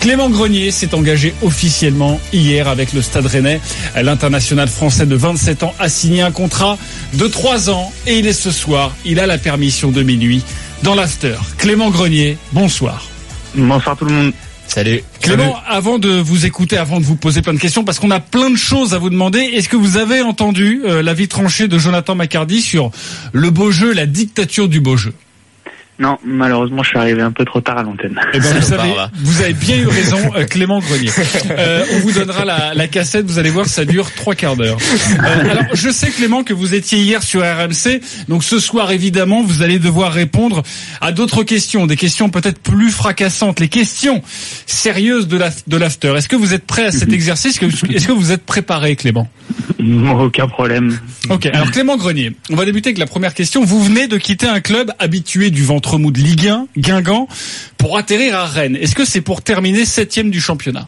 Clément Grenier s'est engagé officiellement hier avec le Stade Rennais. L'international français de 27 ans a signé un contrat de 3 ans et il est ce soir. Il a la permission de minuit dans l'after. Clément Grenier, bonsoir. Bonsoir tout le monde. Salut. Clément, avant de vous écouter, avant de vous poser plein de questions, parce qu'on a plein de choses à vous demander, est-ce que vous avez entendu l'avis tranché de Jonathan Maccardy sur le beau jeu, la dictature du beau jeu? Non, malheureusement, je suis arrivé un peu trop tard à l'antenne. Eh ben, vous avez bien eu raison, Clément Grenier. On vous donnera la cassette, vous allez voir, ça dure 3 quarts d'heure. Alors, je sais, Clément, que vous étiez hier sur RMC, donc ce soir, évidemment, vous allez devoir répondre à d'autres questions, des questions peut-être plus fracassantes, les questions sérieuses de l'after. Est-ce que vous êtes prêt à cet exercice? Est-ce que vous êtes préparé, Clément? Aucun problème. Ok, alors Clément Grenier, on va débuter avec la première question. Vous venez de quitter un club habitué du ventre mou de Ligue 1, Guingamp, pour atterrir à Rennes. Est-ce que c'est pour terminer 7e du championnat?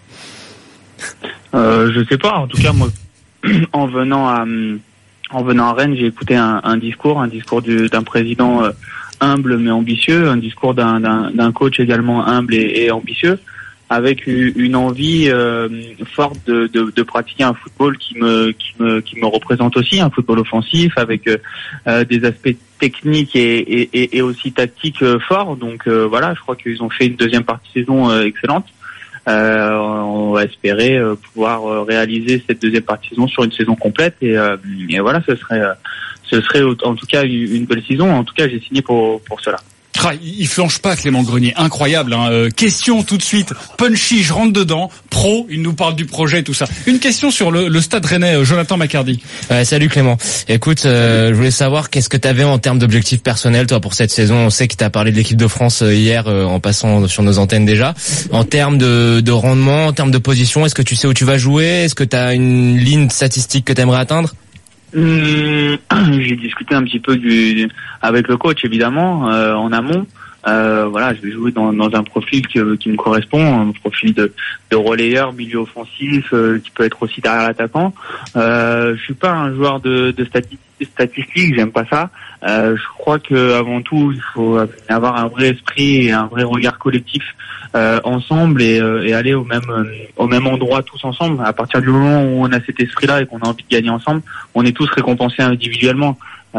Je sais pas. En tout cas, moi, en venant à Rennes, j'ai écouté un discours d'un président humble mais ambitieux, un discours d'un coach également humble et ambitieux, avec une envie forte de pratiquer un football qui me représente aussi, un football offensif avec des aspects techniques et aussi tactiques forts. Donc voilà, je crois qu'ils ont fait une deuxième partie de saison excellente. On va espérer pouvoir réaliser cette deuxième partie de saison sur une saison complète et voilà, ce serait en tout cas une belle saison. En tout cas, j'ai signé pour cela. Il flanche pas, Clément Grenier, incroyable. Question tout de suite, punchy, je rentre dedans. Pro, il nous parle du projet et tout ça. Une question sur le Stade Rennais, Jonathan Maccardy. Salut Clément. Écoute, je voulais savoir qu'est-ce que tu avais en termes d'objectifs personnels toi pour cette saison. On sait que tu as parlé de l'équipe de France hier en passant sur nos antennes déjà. En termes de rendement, en termes de position, est-ce que tu sais où tu vas jouer? Est-ce que tu as une ligne statistique que tu aimerais atteindre? J'ai discuté un petit peu avec le coach évidemment en amont. Voilà, je vais jouer dans un profil qui me correspond, un profil de relayeur, milieu offensif, qui peut être aussi derrière l'attaquant. Je suis pas un joueur de statistiques, j'aime pas ça. Je crois que avant tout, il faut avoir un vrai esprit et un vrai regard collectif ensemble et aller au même endroit tous ensemble. À partir du moment où on a cet esprit-là et qu'on a envie de gagner ensemble, on est tous récompensés individuellement.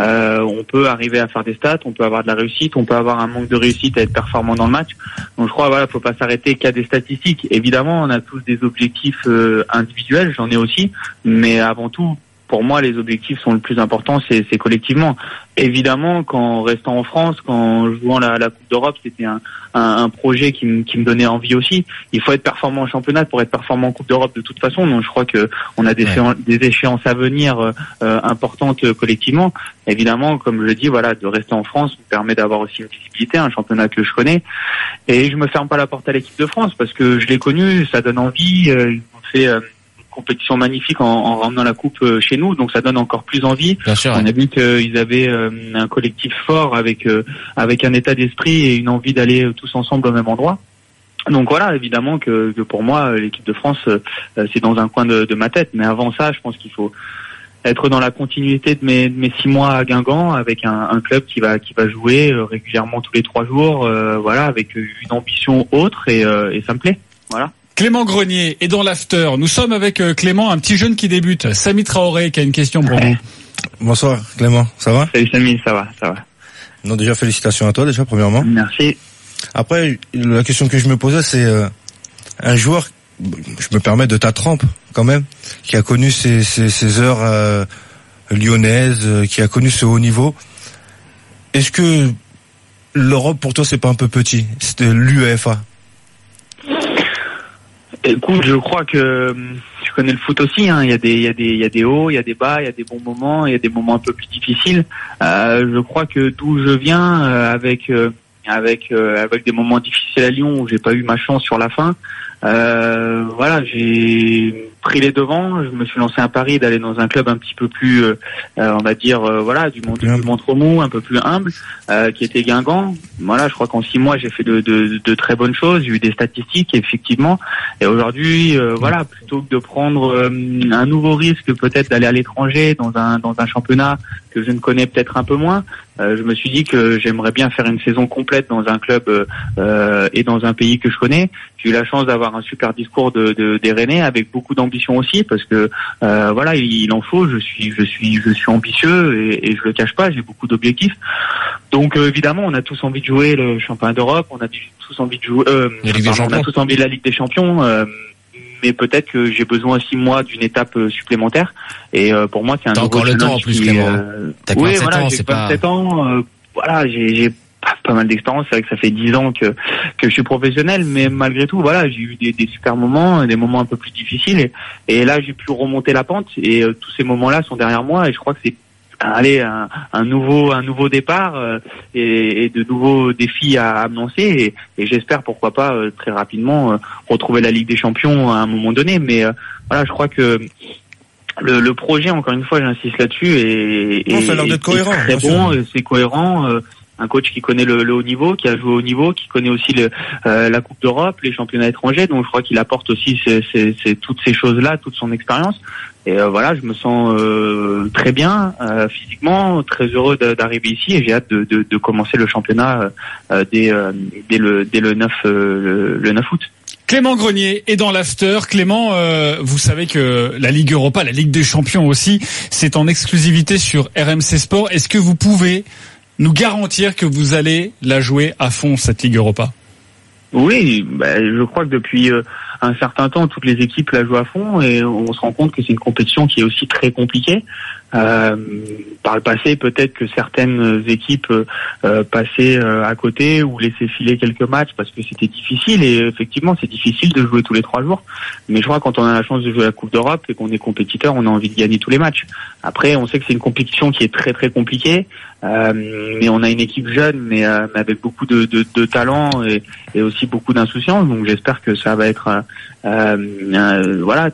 On peut arriver à faire des stats, on peut avoir de la réussite, on peut avoir un manque de réussite à être performant dans le match. Donc je crois voilà, faut pas s'arrêter qu'à des statistiques. Évidemment, on a tous des objectifs individuels, j'en ai aussi, mais avant tout, pour moi, les objectifs sont le plus important, c'est collectivement. Évidemment, qu'en restant en France, qu'en jouant la Coupe d'Europe, c'était un projet qui me donnait envie aussi. Il faut être performant en championnat pour être performant en Coupe d'Europe de toute façon. Donc je crois que on a des échéances à venir importantes collectivement. Évidemment, comme je le dis, voilà, de rester en France me permet d'avoir aussi une visibilité, un championnat que je connais. Et je me ferme pas la porte à l'équipe de France parce que je l'ai connu, ça donne envie. Ils ont fait compétition magnifique en ramenant la coupe chez nous, donc ça donne encore plus envie. Bien sûr, on a vu qu'ils avaient un collectif fort avec un état d'esprit et une envie d'aller tous ensemble au même endroit. Donc voilà, évidemment que pour moi l'équipe de France c'est dans un coin de ma tête, mais avant ça je pense qu'il faut être dans la continuité de mes 6 mois à Guingamp avec un club qui va jouer régulièrement tous les 3 jours, voilà, avec une ambition autre et ça me plaît. Voilà. Clément Grenier est dans l'after. Nous sommes avec Clément, un petit jeune qui débute, Samy Traoré, qui a une question pour vous. Bonsoir Clément, ça va? Salut Samy, ça va. Non, déjà félicitations à toi déjà premièrement. Merci. Après, la question que je me posais c'est un joueur, je me permets de ta trempe quand même, qui a connu ces heures lyonnaises, qui a connu ce haut niveau. Est-ce que l'Europe pour toi c'est pas un peu petit? C'était l'UEFA. Écoute, je crois que tu connais le foot aussi, hein. Il y a des hauts, il y a des bas, il y a des bons moments, il y a des moments un peu plus difficiles. Je crois que d'où je viens, avec des moments difficiles à Lyon où j'ai pas eu ma chance sur la fin. Voilà, j'ai pris les devants, je me suis lancé un pari d'aller dans un club un petit peu plus, on va dire, voilà, du ventre mou, un peu plus humble, qui était Guingamp. Voilà, je crois qu'en 6 mois, j'ai fait de très bonnes choses, j'ai eu des statistiques, effectivement. Et aujourd'hui, voilà, plutôt que de prendre un nouveau risque, peut-être d'aller à l'étranger, dans un championnat que je ne connais peut-être un peu moins, je me suis dit que j'aimerais bien faire une saison complète dans un club et dans un pays que je connais. j'ai eu la chance d'avoir un super discours des Rennais avec beaucoup d'ambition aussi, parce que voilà, il en faut. Je suis ambitieux et je le cache pas. J'ai beaucoup d'objectifs. Donc évidemment, on a tous envie de jouer le championnat d'Europe. On a tous envie de jouer. On a tous envie de la Ligue des Champions. Mais peut-être que j'ai besoin aussi moi d'une étape supplémentaire. Et pour moi, c'est un. T'as encore le temps en plus, Clément. T'as 27 ans, j'ai 27 ans. Voilà, j'ai pas mal d'expérience. C'est vrai que ça fait 10 ans que je suis professionnel, mais malgré tout, voilà, j'ai eu des super moments, des moments un peu plus difficiles. Et là, j'ai pu remonter la pente. Et tous ces moments-là sont derrière moi. Et je crois que c'est un nouveau départ et de nouveaux défis à annoncer et j'espère pourquoi pas très rapidement retrouver la Ligue des Champions à un moment donné, mais voilà, je crois que le projet, encore une fois, j'insiste là-dessus, ça a l'air d'être cohérent, très bon, c'est cohérent. Un coach qui connaît le haut niveau, qui a joué au haut niveau, qui connaît aussi la Coupe d'Europe, les championnats étrangers, donc je crois qu'il apporte aussi toutes ces choses-là, toute son expérience. Et voilà, je me sens très bien physiquement, très heureux d'arriver ici et j'ai hâte de commencer le championnat dès le 9 août. Clément Grenier est dans l'after. Clément, vous savez que la Ligue Europa, la Ligue des Champions aussi, c'est en exclusivité sur RMC Sport. Est-ce que vous pouvez nous garantir que vous allez la jouer à fond, cette Ligue Europa? Oui, je crois que depuis un certain temps, toutes les équipes la jouent à fond et on se rend compte que c'est une compétition qui est aussi très compliquée. Par le passé, peut-être que certaines équipes passaient à côté ou laissaient filer quelques matchs parce que c'était difficile et effectivement c'est difficile de jouer tous les 3 jours. Mais je crois que quand on a la chance de jouer la Coupe d'Europe et qu'on est compétiteur, on a envie de gagner tous les matchs. Après, on sait que c'est une compétition qui est très très compliquée, mais on a une équipe jeune mais avec beaucoup de talent et aussi beaucoup d'insouciance. Donc j'espère que ça va être voilà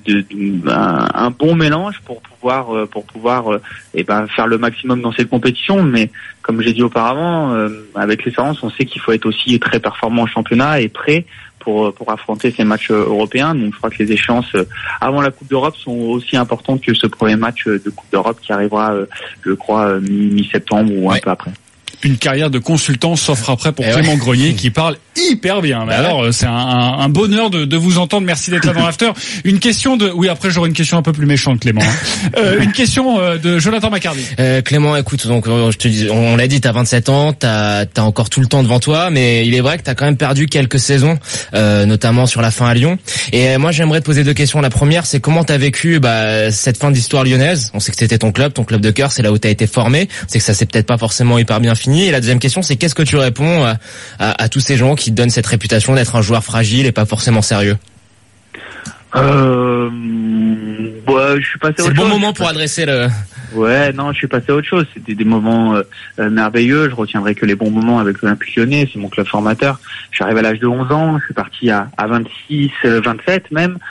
un bon mélange pour pouvoir faire le maximum dans cette compétition. Mais comme j'ai dit auparavant, avec l'expérience, on sait qu'il faut être aussi très performant en championnat et prêt pour affronter ces matchs européens. Donc je crois que les échéances avant la Coupe d'Europe sont aussi importantes que ce premier match de Coupe d'Europe qui arrivera, je crois, mi-septembre ou un peu après. Une carrière de consultant s'offre après pour Clément Grenier qui parle hyper bien. Mais alors, c'est un bonheur de vous entendre. Merci d'être là dans l'after. Une question oui, après j'aurai une question un peu plus méchante, Clément. Une question de Jonathan Macardy. Clément, écoute, donc je te dis, on l'a dit, t'as 27 ans, t'as encore tout le temps devant toi, mais il est vrai que t'as quand même perdu quelques saisons, notamment sur la fin à Lyon. Et moi, j'aimerais te poser 2 questions. La première, c'est comment t'as vécu cette fin d'histoire lyonnaise. On sait que c'était ton club de cœur, c'est là où t'as été formé. C'est que ça s'est peut-être pas forcément hyper bien fini. Et la deuxième question, c'est qu'est-ce que tu réponds à tous ces gens qui te donnent cette réputation d'être un joueur fragile et pas forcément sérieux? Je suis passé à autre chose. C'est le bon moment pour adresser le... Ouais, non, je suis passé à autre chose. C'était des moments merveilleux. Je retiendrai que les bons moments avec l'Olympique Lyonnais. C'est mon club formateur. Je suis arrivé à l'âge de 11 ans. Je suis parti à 26, 27 même.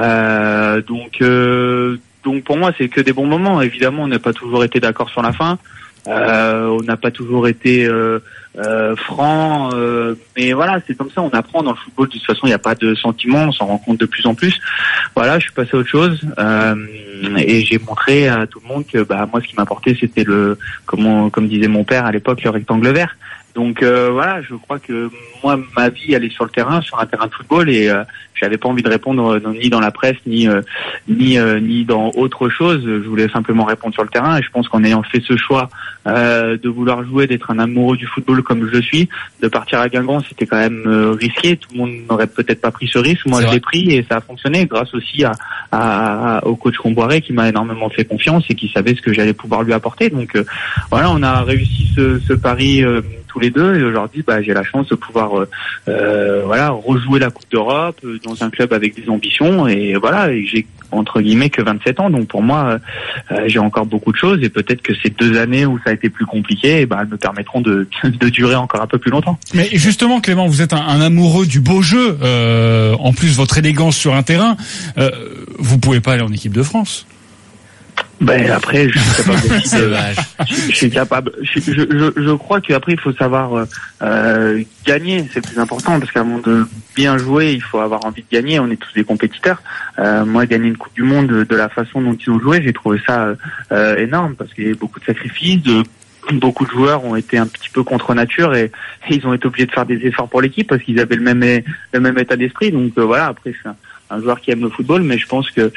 Donc pour moi, c'est que des bons moments. Évidemment, on n'a pas toujours été d'accord sur la fin. On n'a pas toujours été franc, mais voilà, c'est comme ça, on apprend dans le football. De toute façon, il n'y a pas de sentiment, on s'en rend compte de plus en plus. Voilà, je suis passé à autre chose et j'ai montré à tout le monde que moi, ce qui m'apportait, c'était comme disait mon père à l'époque, le rectangle vert. Donc voilà, je crois que moi, ma vie, elle est sur le terrain, sur un terrain de football, et j'avais pas envie de répondre ni dans la presse, ni dans autre chose. Je voulais simplement répondre sur le terrain, et je pense qu'en ayant fait ce choix de vouloir jouer, d'être un amoureux du football comme je le suis, de partir à Guingamp, c'était quand même risqué. Tout le monde n'aurait peut-être pas pris ce risque. Moi, je l'ai pris et ça a fonctionné grâce aussi au coach Comboiré qui m'a énormément fait confiance et qui savait ce que j'allais pouvoir lui apporter. Donc voilà, on a réussi ce pari tous les deux, et aujourd'hui j'ai la chance de pouvoir rejouer la Coupe d'Europe dans un club avec des ambitions, et voilà, et j'ai entre guillemets que 27 ans, donc pour moi j'ai encore beaucoup de choses, et peut-être que ces 2 années où ça a été plus compliqué elles me permettront de durer encore un peu plus longtemps. Mais justement, Clément, vous êtes un amoureux du beau jeu, en plus votre élégance sur un terrain, vous pouvez pas aller en équipe de France. Après, je suis capable aussi je suis capable. Je crois qu'après il faut savoir gagner, c'est le plus important, parce qu'avant de bien jouer, il faut avoir envie de gagner. On est tous des compétiteurs. Moi, gagner une Coupe du Monde de la façon dont ils ont joué, j'ai trouvé ça énorme, parce qu'il y a eu beaucoup de sacrifices, beaucoup de joueurs ont été un petit peu contre nature et ils ont été obligés de faire des efforts pour l'équipe parce qu'ils avaient le même état d'esprit. Donc voilà, après c'est un joueur qui aime le football, mais je pense que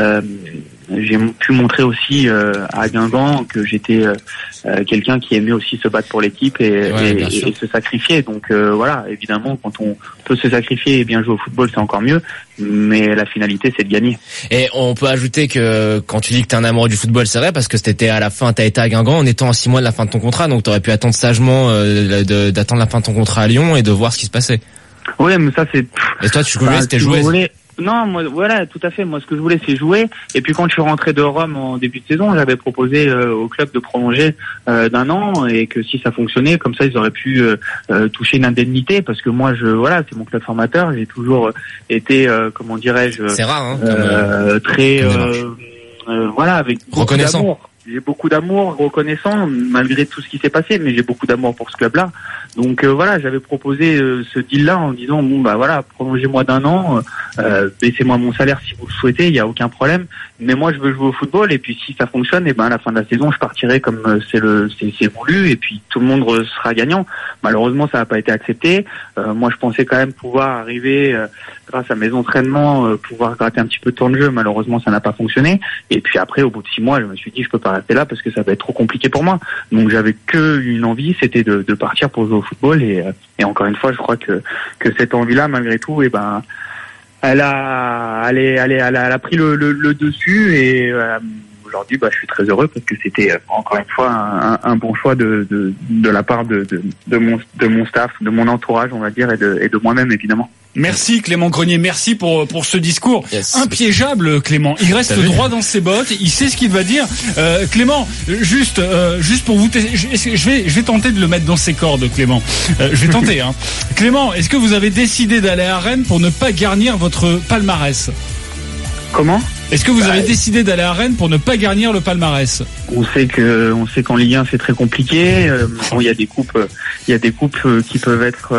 j'ai pu montrer aussi à Guingamp que j'étais quelqu'un qui aimait aussi se battre pour l'équipe et se sacrifier. Donc voilà, évidemment, quand on peut se sacrifier et bien jouer au football, c'est encore mieux, mais la finalité, c'est de gagner. Et on peut ajouter que quand tu dis que t'es un amoureux du football, c'est vrai, parce que c'était à la fin, t'as été à Guingamp en étant à 6 mois de la fin de ton contrat, donc t'aurais pu attendre sagement d'attendre la fin de ton contrat à Lyon et de voir ce qui se passait. Oui, mais ça c'est... Et toi, tu voulais, c'était jouer. Non, moi, voilà, tout à fait. Moi, ce que je voulais, c'est jouer. Et puis, quand je suis rentré de Rome en début de saison, j'avais proposé au club de prolonger d'un an et que si ça fonctionnait, comme ça, ils auraient pu toucher une indemnité. Parce que moi, c'est mon club formateur. J'ai toujours été, comment dirais-je, c'est rare, hein, très, avec beaucoup d'amour. J'ai beaucoup d'amour, reconnaissant, malgré tout ce qui s'est passé, mais j'ai beaucoup d'amour pour ce club-là. Donc j'avais proposé ce deal-là en disant prolongez-moi d'un an, baissez-moi mon salaire si vous le souhaitez, il n'y a aucun problème. Mais moi je veux jouer au football et puis si ça fonctionne, à la fin de la saison je partirai comme c'est voulu et puis tout le monde sera gagnant. Malheureusement ça n'a pas été accepté. Moi je pensais quand même pouvoir arriver grâce à mes entraînements, pouvoir gratter un petit peu de temps de jeu. Malheureusement ça n'a pas fonctionné. Et puis après au bout de 6 mois je me suis dit je peux pas rester là parce que ça va être trop compliqué pour moi. Donc j'avais que une envie, c'était de partir pour jouer au football et encore une fois je crois que cette envie-là malgré tout elle a pris le dessus et aujourd'hui je suis très heureux parce que c'était encore une fois un bon choix de la part de mon staff, de mon entourage on va dire et de moi-même évidemment. Merci Clément Grenier, merci pour ce discours impiégeable Clément. Il reste droit dans ses bottes, il sait ce qu'il va dire. Clément, juste pour vous, je vais tenter de le mettre dans ses cordes Clément. Je vais tenter. Clément, est-ce que vous avez décidé d'aller à Rennes pour ne pas garnir votre palmarès ? Comment ? Est-ce que vous avez décidé d'aller à Rennes pour ne pas garnir le palmarès ? On sait qu'en Ligue 1 c'est très compliqué. Il y a des coupes qui peuvent être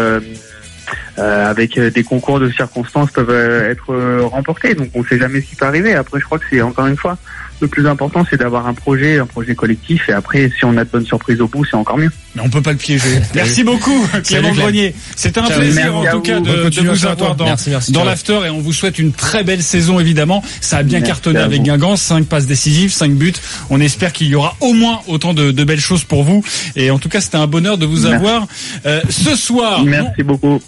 avec des concours de circonstances peuvent être remportés. Donc on ne sait jamais ce qui peut arriver. Après je crois que c'est encore une fois le plus important, c'est d'avoir un projet collectif et après si on a de bonnes surprises au bout, c'est encore mieux. Mais on peut pas le piéger. Merci beaucoup Clément Grenier. C'était un plaisir en tout cas de vous avoir dans l'after et on vous souhaite une très belle saison évidemment. Ça a bien cartonné avec Guingamp, 5 passes décisives, 5 buts. On espère qu'il y aura au moins autant de belles choses pour vous et en tout cas c'était un bonheur de vous avoir ce soir. Merci beaucoup.